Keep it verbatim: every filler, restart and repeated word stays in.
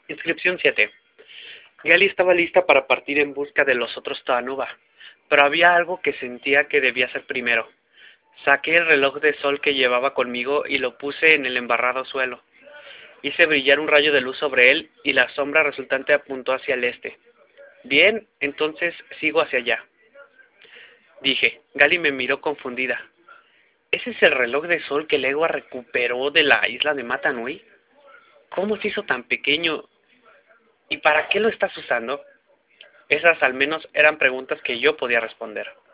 Inscripción siete. Gali estaba lista para partir en busca de los otros Toanuba, pero había algo que sentía que debía ser primero. Saqué el reloj de sol que llevaba conmigo y lo puse en el embarrado suelo. Hice brillar un rayo de luz sobre él y la sombra resultante apuntó hacia el este. Bien, entonces sigo hacia allá, dije. Gali me miró confundida. ¿Ese es el reloj de sol que Legua recuperó de la isla de Mata Nui? ¿Cómo se hizo tan pequeño? ¿Y para qué lo estás usando? Esas al menos eran preguntas que yo podía responder.